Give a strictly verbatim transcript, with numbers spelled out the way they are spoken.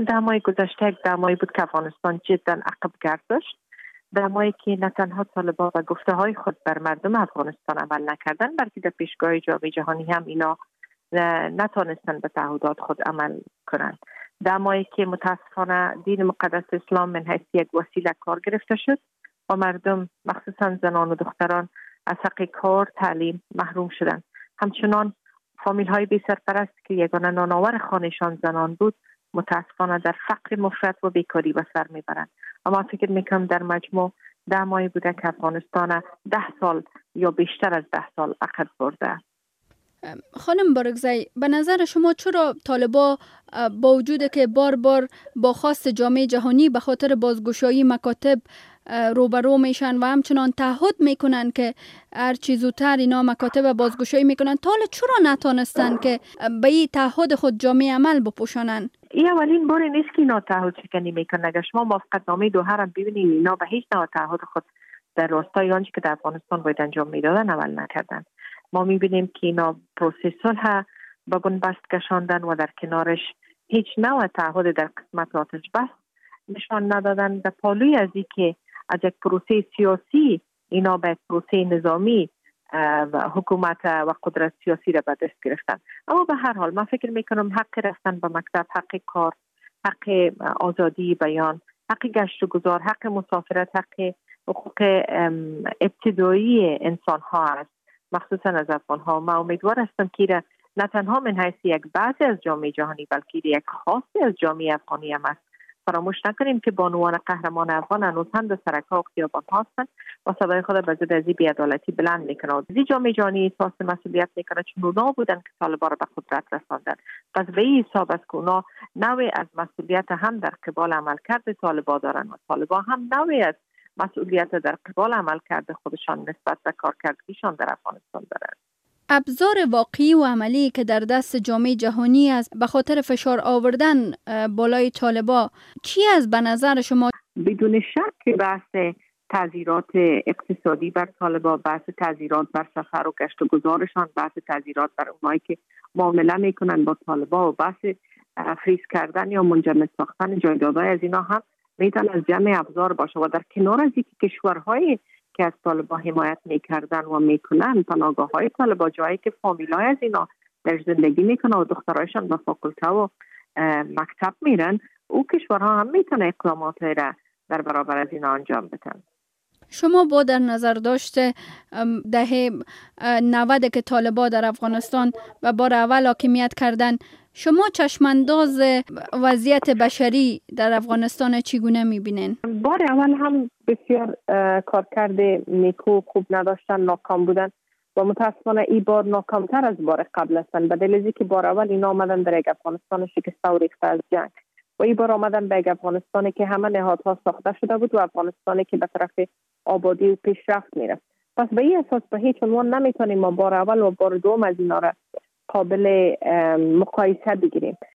در ماه گذشته یک دمایی بود که افغانستان جدا عقب گرداشت، دمایی که نه تنها طالبان و گفته های خود بر مردم افغانستان عمل نکردن، بلکه در پیشگاه جامعه جهانی هم اینا نتانستن به تعهدات خود عمل کنند. دمایی که متاسفانه دین مقدس اسلام من حیث یک وسیله کار گرفته شد و مردم مخصوصا زنان و دختران از حق کار تعلیم محروم شدند. همچنان فامیل های بی سرپرست که یگانه نانآور خانهشان زنان بود متاسفانه در فقر مفرط و بیکاری به سر میبرند. اما فکر میکنم در مجموع ده ماهی بوده که افغانستان ده سال یا بیشتر از ده سال عقب برده. خانم بارگزی، به نظر شما چرا طالبا با وجود که بار بار با خواست جامعه جهانی به خاطر بازگشایی مکاتب روبرو میشن و همچنان تعهد میکنن که هر چیز زودتر اینا مکاتب بازگشایی میکنن، تا حالا چرا نتانستن که به این تعهد خود جامعه عمل بپوشانن؟ این اولین بار نیست که اینا تعهد شکنی میکنن. اگر شما موافقتنامه دوحه را ببینید، اینا به هیچ نوع تعهد خود در راستای آنچه که در افغانستان باید انجام میدادن عمل نکردن. ما میبینیم که اینا پروسه صلح به بنبست کشاندن و در کنارش هیچ نوع تعهد در قسمت آتش بس نشان ندادن. در پالوی از این که از یک پروسه سیاسی اینا به پروسه نظامی و حکومت و قدرت سیاسی را به دست گرفتن. اما به هر حال من فکر میکنم حق رفتن به مکتب، حق کار، حق آزادی بیان، حق گشت و گذار، حق مسافرت، حق حقوق ابتدایی انسان ها است، مخصوصا از افغان ها. من امیدوار هستم که نه تنها من حیث یک بعضی از جامعه جهانی بلکه یک خاصی از جامعه افغانی هم است. فراموش نکنیم که بانوان قهرمان افغان هنوز هم در سرک‌ها و خیابان هستند و صدای خود به ضد از این بی‌عدالتی بلند میکنند. از جامعه جهانی احساس مسئولیت میکنه چون اونا بودن که طالبان را به قدرت رساندن. پس به این حساب است که اونا نوعی از مسئولیت هم در قبال عملکرد طالبان دارن و طالبان هم نوعی از مسئولیت در قبال عملکرد خودشان نسبت به کارکردگیشان در افغانستان دارند. ابزار واقعی و عملی که در دست جامعه جهانی است به خاطر فشار آوردن بالای طالبان چی است به نظر شما؟ بدون شک بحث تعزیرات اقتصادی بر طالبان، بحث تعزیرات بر سفر و گشت و گذارشان، بحث تعزیرات بر اونایی که معامله میکنن با طالبان و بحث فریز کردن یا منجمد ساختن جایدادهای از اینا هم میتونه از جمع ابزار باشه و در کنار از اینکه کشورهای که از طالبان حمایت میکردن و میکنن، پناهگاه های طالبان، جایی که فامیلای از اینا در زندگی میکنن و دخترایشان به فاکولته و مکتب میرن، او کشورها هم میتونه اقدامات را در برابر از اینا انجام بدن. شما با در نظر داشته دهه نود که طالبان در افغانستان و بار اول حاکمیت کردن، شما چشمانداز وضعیت بشری در افغانستان چگونه میبینین؟ بار اول هم بسیار کارکرد نیکو خوب نداشتن، ناکام بودن و متاسفانه این بار ناکامتر از بار قبل هستند. به دلیل که بار اول اینا آمدن در یک افغانستان شکسته و ریخته از جنگ و این بار آمدن به یک افغانستانی که همه نهادها ساخته شده بود و افغانستانی که به طرف آبادی و پیشرفت میرفت. پس به این اساس به هیچ عنوان نمیتونیم ما بار اول و بار دوم از اینا را قابل مقایسه بگیریم.